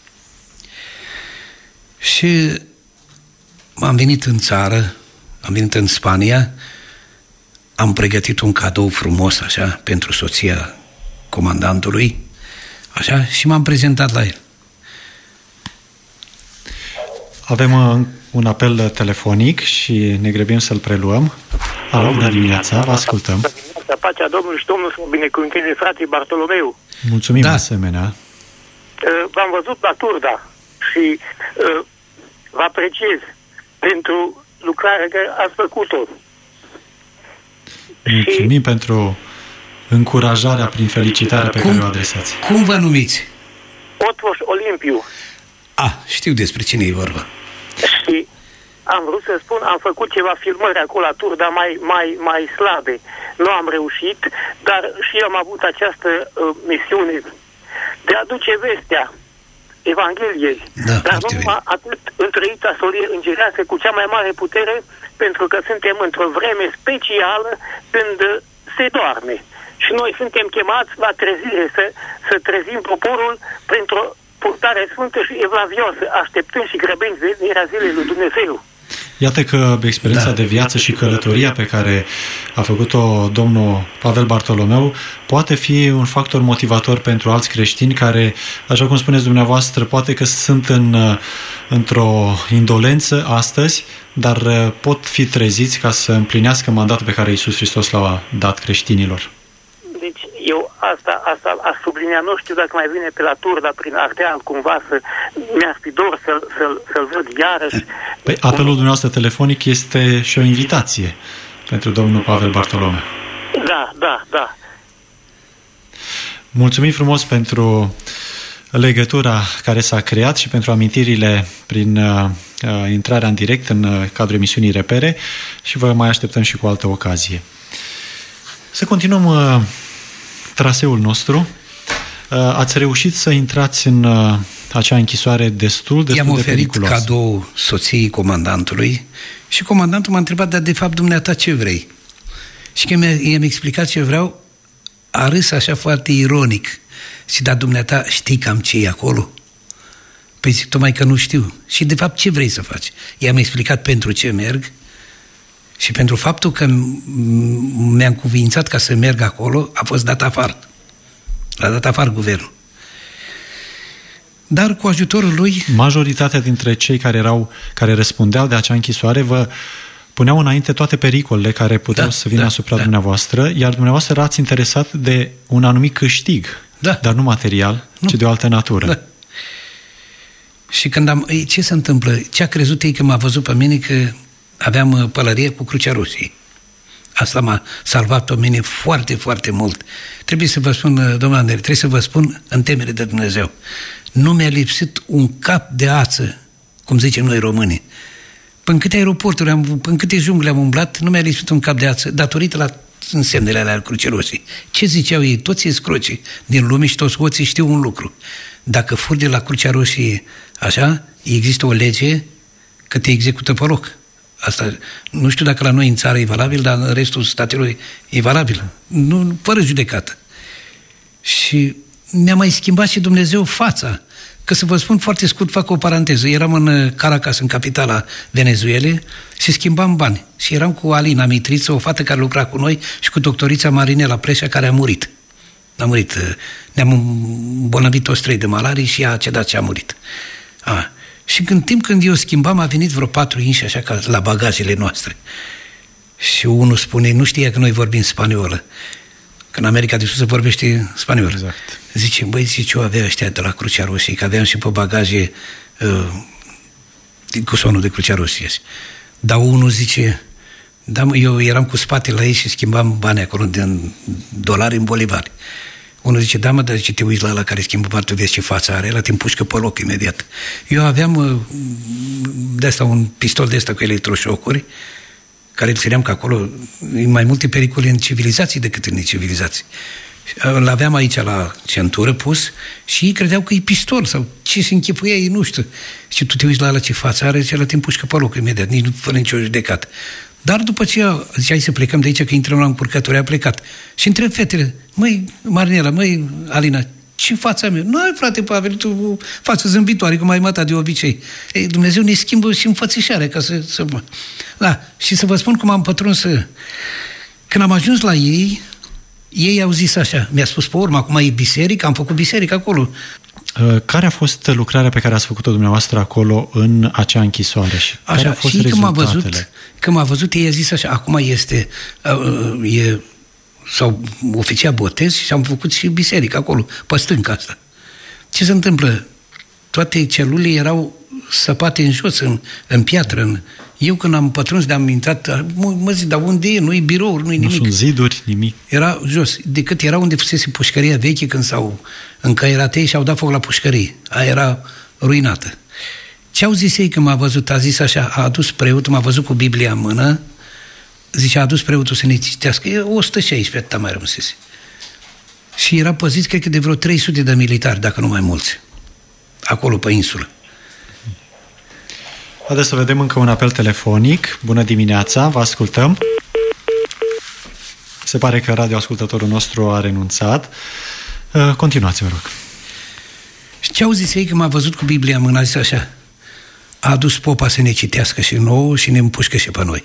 Și am venit în țară, am venit în Spania, am pregătit un cadou frumos, așa, pentru soția comandantului, așa, și m-am prezentat la el. Avem un apel telefonic și ne grăbim să-l preluăm. Alo, bună dimineața, vă ascultăm. Bună dimineața, pacea Domnului și Domnul să binecuvânteze frații Bartolomeu. Mulțumim da. asemenea. V-am văzut la Turda și vă apreciez pentru lucrarea care ați făcut-o. Mulțumim și pentru încurajarea prin felicitarea pe cum, care o adresați. Cum vă numiți? Otvoș Olimpiu. Ah, știu despre cine e vorba. Și am vrut să spun, am făcut ceva filmări acolo la Turda mai, mai, mai slabe. Nu am reușit, dar și eu am avut această uh, misiune de a duce vestea Evangheliei. Da, dar numai atât întreita solie îngerească cu cea mai mare putere, pentru că suntem într-o vreme specială când se doarme. Și noi suntem chemați la trezire, să, să trezim poporul printr-o purtare sfântă și evlavioasă, așteptând și grăbind venirea zilei lui Dumnezeu. Iată că experiența da. de viață și călătoria pe care a făcut-o domnul Pavel Bartolomeu poate fi un factor motivator pentru alți creștini care, așa cum spuneți dumneavoastră, poate că sunt în, într-o indolență astăzi, dar pot fi treziți ca să împlinească mandatul pe care Iisus Hristos l-a dat creștinilor. Deci eu asta, asta aș sublinea, nu știu dacă mai vine pe la tur, dar prin Ardeal cumva să mi-ar fi dor să-l, să-l, să-l văd iarăși. Păi apelul dumneavoastră telefonic este și o invitație pentru domnul Pavel Bartolomeu. Da, da, da. Mulțumim frumos pentru legătura care s-a creat și pentru amintirile prin uh, intrarea în direct în uh, cadrul emisiunii Repere și vă mai așteptăm și cu altă ocazie. Să continuăm uh, traseul nostru. Uh, ați reușit să intrați în uh, acea închisoare destul, destul I-am de periculoasă. oferit cadou soției comandantului și comandantul m-a întrebat, dar de fapt dumneata ce vrei? Și când i-am explicat ce vreau, a râs așa foarte ironic. Și da, dumneata, știi cam ce e acolo? Păi zic, tocmai că nu știu. Și de fapt ce vrei să faci? I-am explicat pentru ce merg și pentru faptul că mi-am cuvințat ca să merg acolo, a fost dat afară. L-a dat afară guvernul. Dar cu ajutorul lui... Majoritatea dintre cei care erau, care răspundeau de acea închisoare vă puneau înainte toate pericolele care puteau da, să vină da, asupra da. dumneavoastră, iar dumneavoastră erați interesat de un anumit câștig, da. dar nu material, nu. ci de o altă natură. Da. Și când am... Ce se întâmplă? Ce a crezut ei că m-a văzut pe mine că aveam pălărie cu Crucea Rusiei. Asta m-a salvat pe mine foarte, foarte mult. Trebuie să vă spun, domnul Andrei, trebuie să vă spun în temere de Dumnezeu. Nu mi-a lipsit un cap de ață, cum zicem noi români. Până câte aeroporturi, am, până câte jungle am umblat, nu mi-a lipsit un cap de ață, datorită la însemnele alea al Crucii Roșii. Ce ziceau ei? Toți escrocii din lume și toți hoții știu un lucru. Dacă furi de la Crucea Roșie așa, există o lege că te execută pe loc. Asta, nu știu dacă la noi în țară e valabil, dar în restul statelor e valabil. Nu, fără judecată. Și mi-a mai schimbat și Dumnezeu fața. Că să vă spun foarte scurt, fac o paranteză. Eram în Caracas, în capitala Venezuelei, și schimbam bani. Și eram cu Alina Mitriță, o fată care lucra cu noi, și cu doctorița Marinela Pleșa, care a murit. A murit. Ne-am îmbolnăvit toți trei de malarie și ea a cedat și a murit. A. Și în timp când eu schimbam, a venit vreo patru inși așa ca la bagajele noastre. Și unul spune, nu știa că noi vorbim spaniolă. Că în America de Sus se vorbește spaniolă. Exact. Zice, băi, zice, eu avea ăștia de la Crucea Roșie, că aveam și pe bagaje uh, cu sonul de Crucea Roșie. Dar unul zice, da, eu eram cu spatele la ei și schimbam bani acolo din dolari în bolivari. Unul zice, da, mă, dar zice, te uiți la ăla care schimbă bani, tu vezi ce față are, ăla te împușcă pe loc imediat. Eu aveam uh, de asta un pistol de ăsta cu electroșocuri, care îl țineam că acolo e mai multe pericole în civilizații decât în necivilizații. Îl aveam aici la centură pus și ei credeau că e pistol sau ce se închipuia ei, nu știu. Și tu te uiți la ăla ce față are, zice, ăla te împușcă pe loc imediat, nici fără nicio judecată. Dar după ce zicea, hai să plecăm de aici, că intrăm la încurcători, a plecat. Și întreb fetele, măi, Marinela, măi, Alina, ce fața mea? Nu ai, frate Pavel, tu față zâmbitoare, cum ai mătat de obicei. Ei, Dumnezeu ne schimbă și înfățișarea ca să, să... Da, și să vă spun cum am pătruns. Când am ajuns la ei, ei au zis așa, mi-a spus pe urmă, acum e biserică, am făcut biserică acolo. Care a fost lucrarea pe care ați făcut-o dumneavoastră acolo în acea închisoare? Și așa, care au fost și când m-a rezultatele? văzut, când m-a văzut, ei a zis așa, acum este... Uh, e, s-au oficiat botez și am făcut și biserică acolo, pe stânca asta. Ce se întâmplă? Toate celulele erau săpate în jos, în, în piatră. În... Eu când am pătruns, de-am intrat, mă, mă zic, dar unde e? Nu-i birouri, nu-i nimic. Nu sunt ziduri, nimic. Era jos, decât era unde fusese pușcăria veche când s-au încăierat ei și au dat foc la pușcărie. Aia era ruinată. Ce au zis ei când m-a văzut? A zis așa, a adus preotul, m-a văzut cu Biblia în mână, zice, a adus preotul să ne citească. E o sută șaisprezece, atâta mai rămăsese. Și era păziți, cred că de vreo trei sute de militari, dacă nu mai mulți, acolo pe insulă. Haideți să vedem încă un apel telefonic. Bună dimineața, vă ascultăm. Se pare că radioascultătorul nostru a renunțat. Continuați, vă rog. Și ce au zis ei că m-a văzut cu Biblia în mână, a zis așa: a adus popa să ne citească și nouă și ne împușcă și pe noi.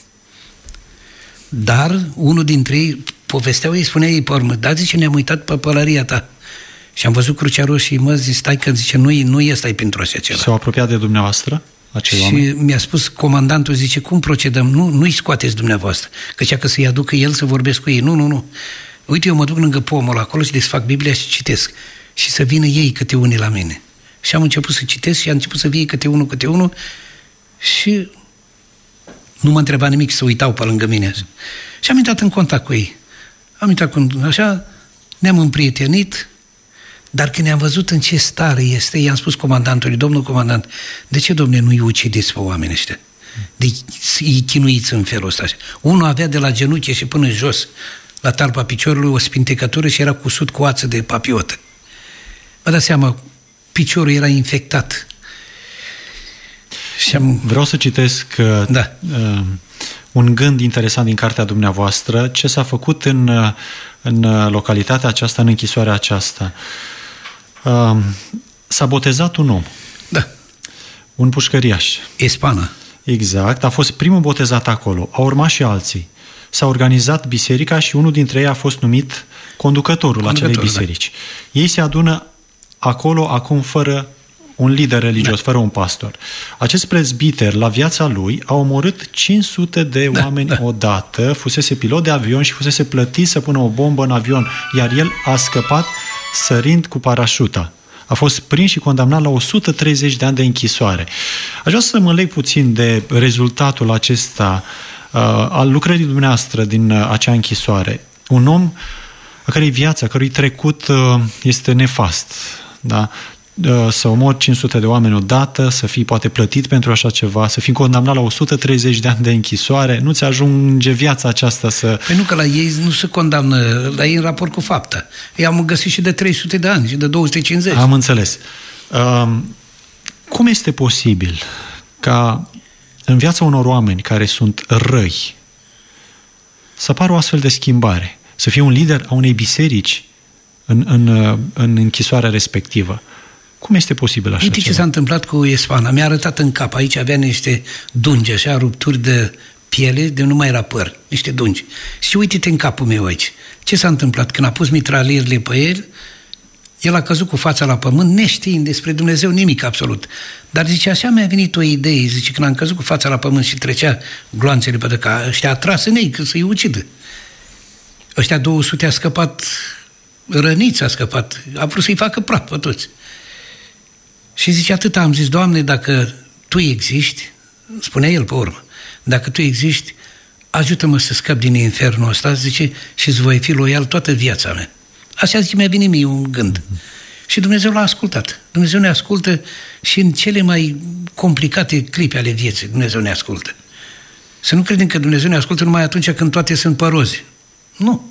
Dar unul dintre ei, povesteau ei, spunea ei pe urmă: da, zice, ne-am uitat pe pălăria ta și am văzut crucea roșie, mă, zice, stai că, zice, nu, nu e stai pentru așa ceva. S-au apropiat de dumneavoastră acei și oameni? mi-a spus comandantul, zice, cum procedăm? Nu, nu-i scoateți dumneavoastră, că cea că să-i aducă el să vorbesc cu ei. Nu, nu, nu. Uite, eu mă duc lângă pomul acolo și desfac Biblia și citesc. Și să vină ei câte unii la mine. Și am început să citesc și am început să vie câte unul, câte unul și nu mă întreba nimic, să uitau pe lângă mine. Și am intrat în contact cu ei. Am intrat cu... așa, ne-am împrietenit, dar când ne-am văzut în ce stare este, i-am spus comandantului: domnul comandant, de ce, domne, nu-i ucideți pe oamenii ăștia? De-i chinuiți în felul ăsta. Unul avea de la genunchi și până jos, la talpa piciorului, o spintecătură și era cusut cu ață de papiotă. Vă dați seama, piciorul era infectat. Și am... Vreau să citesc da. uh, un gând interesant din cartea dumneavoastră, ce s-a făcut în, în localitatea aceasta, în închisoarea aceasta. Uh, s-a botezat un om. Da. Un pușcăriaș. Ispana. Exact. A fost primul botezat acolo. Au urmat și alții. S-a organizat biserica și unul dintre ei a fost numit conducătorul Conducător, acelei biserici. Da. Ei se adună acolo acum fără un lider religios, da. fără un pastor. Acest prezbiter, la viața lui, a omorât cinci sute de da, oameni da. odată, fusese pilot de avion și fusese plătit să pună o bombă în avion, iar el a scăpat sărind cu parașuta. A fost prins și condamnat la o sută treizeci de ani de închisoare. Aș vrea să mă leg puțin de rezultatul acesta uh, al lucrării dumneavoastră din uh, acea închisoare. Un om a cărei viață, a cărui trecut uh, este nefast, da? Să omori cinci sute de oameni odată, să fii poate plătit pentru așa ceva, să fii condamnat la o sută treizeci de ani de închisoare, nu ți ajunge viața aceasta să... Păi nu, că la ei nu se condamnă, la ei în raport cu fapta. Ei am găsit și de trei sute de ani și de două sute cincizeci. Am înțeles. Um, cum este posibil ca în viața unor oameni care sunt răi să apară o astfel de schimbare? Să fie un lider a unei biserici în, în, în închisoarea respectivă? Cum este posibil așa Uite ceva? Ce s-a întâmplat cu Ispana. Mi-a arătat în cap. Aici avea niște dungi, așa, rupturi de piele, de nu mai era păr. Niște dungi. Și uite-te în capul meu aici. Ce s-a întâmplat? Când a pus mitralierile pe el, el a căzut cu fața la pământ, neștiind despre Dumnezeu nimic absolut. Dar zice, așa mi-a venit o idee. Zice, când am căzut cu fața la pământ și trecea gloanțele pe dăca, ăștia a tras în ei, că să-i ucidă. Ăștia două sute a scăpat, răniți a scăpat. A vrut să-i facă praf pe toți. Și zice, atât am zis, Doamne, dacă Tu existi, spunea el pe urmă, dacă Tu existi, ajută-mă să scap din infernul ăsta, zice, și îți voi fi loial toată viața mea. Așa, zice, mi-a venit mie un gând. Mm-hmm. Și Dumnezeu l-a ascultat. Dumnezeu ne ascultă și în cele mai complicate clipe ale vieții, Dumnezeu ne ascultă. Să nu credem că Dumnezeu ne ascultă numai atunci când toate sunt părozi. Nu.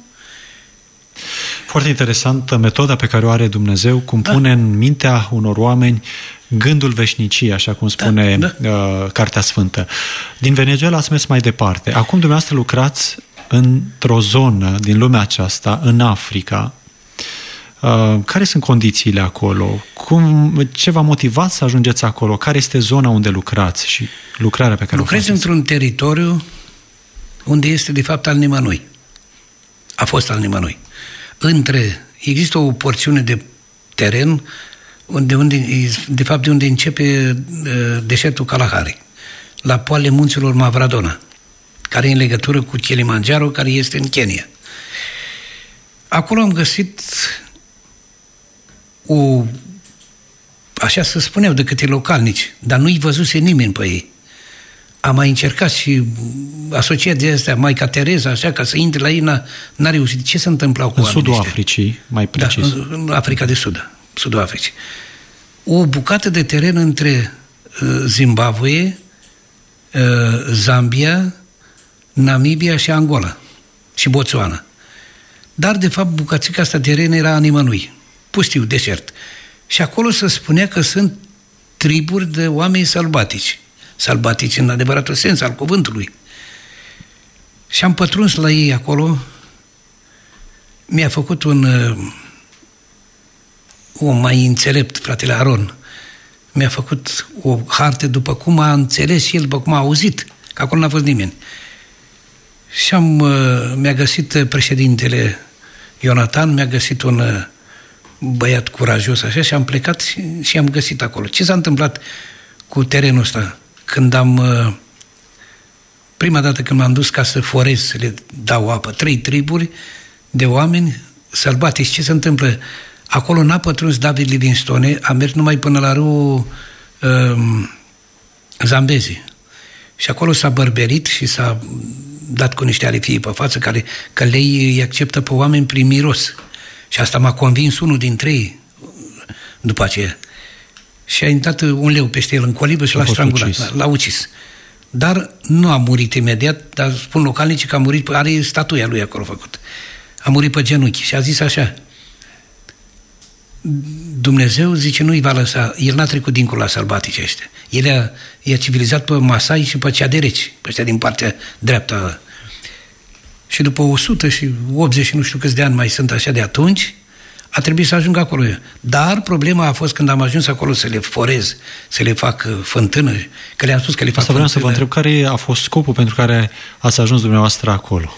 Foarte interesantă metoda pe care o are Dumnezeu, cum da. pune în mintea unor oameni gândul veșniciei, așa cum spune da, da. Uh, Cartea Sfântă. Din Venezuela ați mers mai departe. Acum dumneavoastră lucrați într-o zonă din lumea aceasta, în Africa. Uh, care sunt condițiile acolo? Cum, ce v-a motivat să ajungeți acolo? Care este zona unde lucrați și lucrarea pe care Lucrez o faceți? într-un teritoriu unde este de fapt al nimănui. A fost al nimănui. Între, există o porțiune de teren unde, unde, de fapt de unde începe uh, deșertul Kalahari, la poalele munților Mavradona, care e în legătură cu Kilimanjaro, care este în Kenya. Acolo am găsit o, așa să spuneau de câte localnici, dar nu-i văzuse nimeni pe ei. Am mai încercat și asociația astea, Maica Tereza, așa, ca să intre la ei, n-a, n-a reușit. Ce se întâmpla cu oamenii În sudul ăștia? Africii, mai precis. Da, în Africa de Sud, sudul Africii. O bucată de teren între uh, Zimbabwe, uh, Zambia, Namibia și Angola și Botswana. Dar, de fapt, bucățica asta de teren era a nimănui. Pustiu, deșert. Și acolo se spunea că sunt triburi de oameni sălbatici. Sălbatici în adevăratul sens al cuvântului. Și am pătruns la ei acolo. Mi-a făcut un, om mai înțelept, fratele Aron, mi-a făcut o hartă după cum a înțeles și el, după cum a auzit, că acolo n-a fost nimeni. Și am, mi-a găsit președintele Ionatan, mi-a găsit un băiat curajos așa și am plecat și, și am găsit acolo. Ce s-a întâmplat cu terenul ăsta? Când am... Prima dată când m-am dus ca să forez, să le dau apă, trei triburi de oameni sălbatici. Ce se întâmplă? Acolo n-a pătruns David Livingstone, a mers numai până la râul um, Zambezi. Și acolo s-a bărberit și s-a dat cu niște arifii pe față, care, că lei îi acceptă pe oameni prin miros. Și asta m-a convins unul dintre ei după aceea. Și a intrat un leu peste el în colibă și l-a strangulat, l-a ucis. Dar nu a murit imediat, dar spun localnicii că a murit, are statuia lui acolo făcut. A murit pe genunchi și a zis așa: Dumnezeu, zice, nu-i va lăsa, el n-a trecut dincolo la sălbatici ăștia. El i-a, i-a civilizat pe Masai și pe Ceadereci, pe ăștia din partea dreaptă. Și după o sută optzeci și nu știu câți de ani mai sunt așa de atunci, a trebuit să ajung acolo. Dar problema a fost când am ajuns acolo să le forez, să le fac fântână, că le-am spus că le fac Asta fântână. vreau să vă întreb, care a fost scopul pentru care ați ajuns dumneavoastră acolo?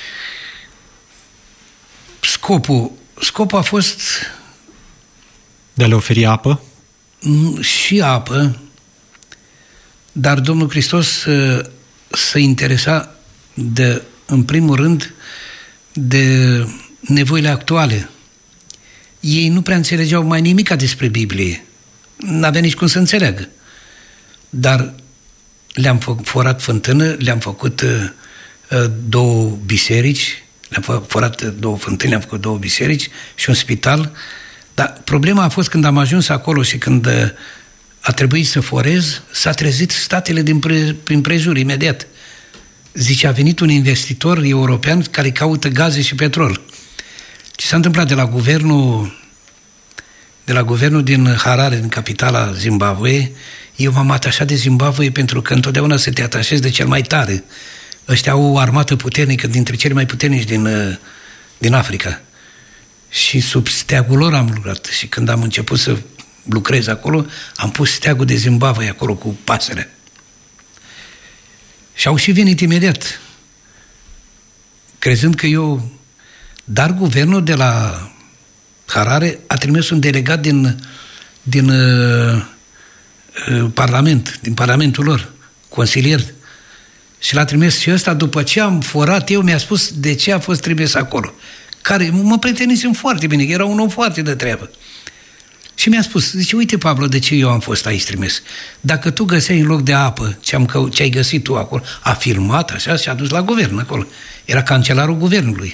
Scopul, scopul a fost... De a le oferi apă? Și apă, dar Domnul Hristos se interesa de, în primul rând, de nevoile actuale. Ei nu prea înțelegeau mai nimica despre Biblie. N-avea nici cum să înțeleagă. Dar le-am forat fântână, le-am făcut uh, două biserici, le-am forat două fântâni, le-am făcut două biserici și un spital. Dar problema a fost când am ajuns acolo și când uh, a trebuit să forez, s-a trezit statele din pre, prin prejur imediat. Zice, a venit un investitor european care caută gaze și petrol. Ce s-a întâmplat de la guvernul de la guvernul din Harare, din capitala Zimbabwe? Eu m-am atașat de Zimbabwe pentru că întotdeauna să te atașezi de cel mai tare. Ăștia au o armată puternică, dintre cele mai puternici din, din Africa. Și sub steagul lor am lucrat. Și când am început să lucrez acolo, am pus steagul de Zimbabwe acolo cu pasărea. Și au și venit imediat, crezând că eu... Dar guvernul de la Harare a trimis un delegat din, din uh, uh, Parlament, din Parlamentul lor, consilier, și l-a trimis și ăsta, după ce am forat eu, mi-a spus de ce a fost trimis acolo. Care mă prietenisem foarte bine, că era un om foarte de treabă. Și mi-a spus, zice, uite, Pablo, de ce eu am fost aici trimis? Dacă tu găseai în loc de apă ce, am, ce ai găsit tu acolo, a filmat așa și a dus la guvern acolo. Era cancelarul guvernului.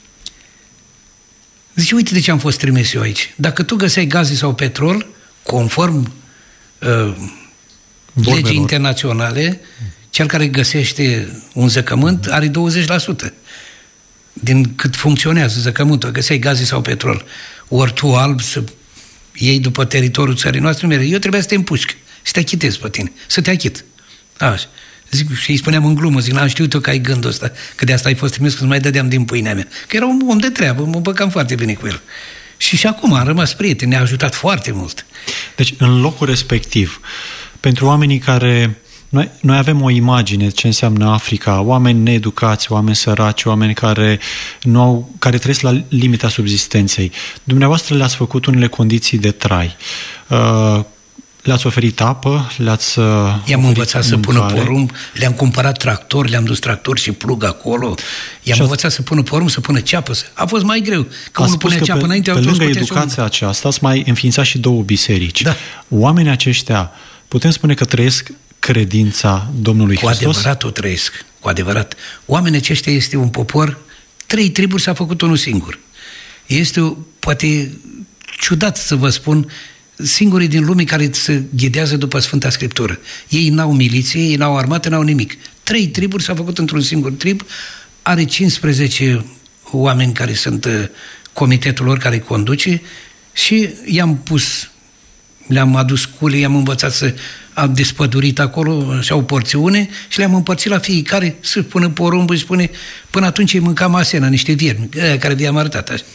Zice, uite de ce am fost trimis eu aici. Dacă tu găseai gaze sau petrol, conform uh, legii internaționale, cel care găsește un zăcământ are douăzeci la sută din cât funcționează zăcământul. Găseai gaze sau petrol. Ori tu alb să iei după teritoriul țării noastre, eu trebuia să te împușc, să te achitez pe tine, să te achit. Așa. Zic, și îi spuneam în glumă, zic, n-am știut eu că ai gândul ăsta, că de asta ai fost trimis, că nu mai dădeam din pâinea mea. Că era un om de treabă, mă băcam foarte bine cu el. Și și acum am rămas prieteni, ne-a ajutat foarte mult. Deci, în locul respectiv, pentru oamenii care... Noi, noi avem o imagine ce înseamnă Africa, oameni needucați, oameni săraci, oameni care, nu au, care trăiesc la limita subzistenței. Dumneavoastră le-ați făcut unele condiții de trai. Uh, Le-ați oferit apă, le-ați I-am învățat să pună porumb, le-am cumpărat tractor, le-am dus tractor și plug acolo, i-am și învățat să pună porumb, să pună ceapă. A fost mai greu, că unul punea ceapă pe, înainte, pe lângă educația aceasta ați mai înființat și două biserici. Da. Oamenii aceștia, putem spune că trăiesc credința Domnului cu Hristos? Cu adevărat o trăiesc, cu adevărat. Oamenii aceștia este un popor, trei triburi s-a făcut unul singur. Este, poate, ciudat să vă spun, singurii din lume care se ghidează după Sfânta Scriptură. Ei n-au miliție, ei n-au armată, n-au nimic. Trei triburi s-au făcut într-un singur trib, are cincisprezece oameni care sunt comitetul lor care îi conduce și i-am pus, le-am adus cule, i-am învățat să am despădurit acolo, așa o porțiune și le-am împărțit la fiecare să pună porumbul și spune, până atunci îi mâncam asena, niște viermi, care vi-am arătat așa.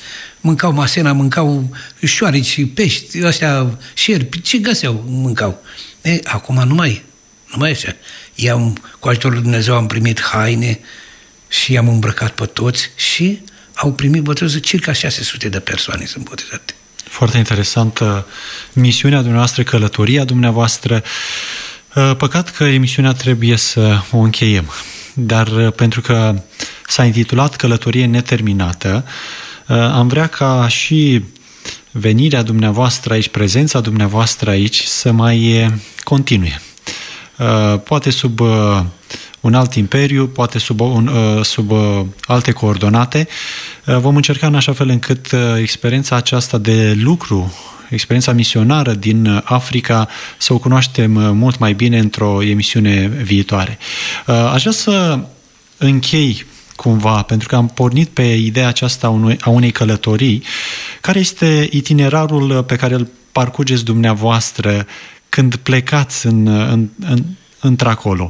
mâncau masena, mâncau șoarici, pești, astea, șerpi, ce găseau, mâncau. E, acum nu mai, nu mai așa. I-am, cu ajutorul lui Dumnezeu am primit haine și i-am îmbrăcat pe toți și au primit botezul circa șase sute de persoane sunt botezate. Foarte interesantă misiunea dumneavoastră, călătoria dumneavoastră. Păcat că emisiunea trebuie să o încheiem, dar pentru că s-a intitulat Călătorie neterminată, am vrea ca și venirea dumneavoastră aici, prezența dumneavoastră aici să mai continue. Poate sub un alt imperiu, poate sub, un, sub alte coordonate. Vom încerca în așa fel încât experiența aceasta de lucru, experiența misionară din Africa, să o cunoaștem mult mai bine într-o emisiune viitoare. Aș vrea să închei cumva, pentru că am pornit pe ideea aceasta a unei călătorii. Care este itinerarul pe care îl parcurgeți dumneavoastră când plecați în, în, în, într-acolo?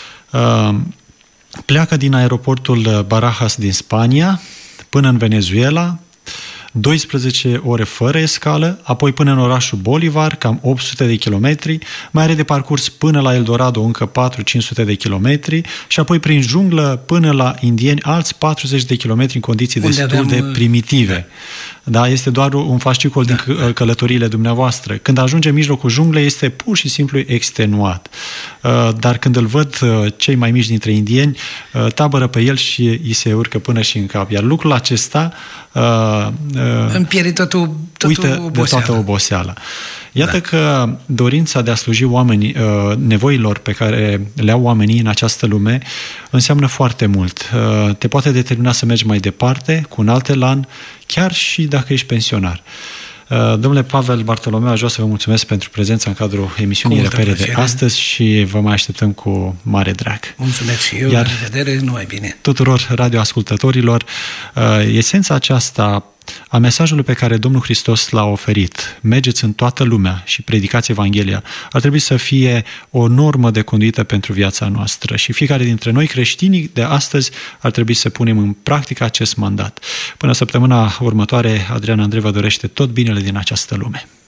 Pleacă din aeroportul Barajas din Spania până în Venezuela, douăsprezece ore fără escală, apoi până în orașul Bolivar, cam opt sute de kilometri, mai are de parcurs până la Eldorado încă patru-cinci sute de kilometri și apoi prin junglă până la indieni alți patruzeci de kilometri în condiții Unde destul aveam... de primitive. Da, este doar un fascicol da, din da. călătoriile dumneavoastră. Când ajunge în mijlocul junglei, este pur și simplu extenuat. Dar când îl văd cei mai mici dintre indieni, tabără pe el și îi se urcă până și în cap. Iar lucrul acesta îmi pierde totul, totul uită oboseala. de toată oboseala. Iată da. că dorința de a sluji oamenii, nevoilor pe care le au oamenii în această lume înseamnă foarte mult. Te poate determina să mergi mai departe, cu un alt elan, chiar și dacă ești pensionar. Domnule Pavel Bartolomeu, aș vrea să vă mulțumesc pentru prezența în cadrul emisiunii Repere de astăzi și vă mai așteptăm cu mare drag. Mulțumesc și eu, Iar la revedere, numai bine. Tuturor radioascultătorilor, esența aceasta a mesajului pe care Domnul Hristos l-a oferit, mergeți în toată lumea și predicați Evanghelia, ar trebui să fie o normă de conduită pentru viața noastră și fiecare dintre noi, creștinii de astăzi, ar trebui să punem în practică acest mandat. Până săptămâna următoare, Adrian Andrei vă dorește tot binele din această lume.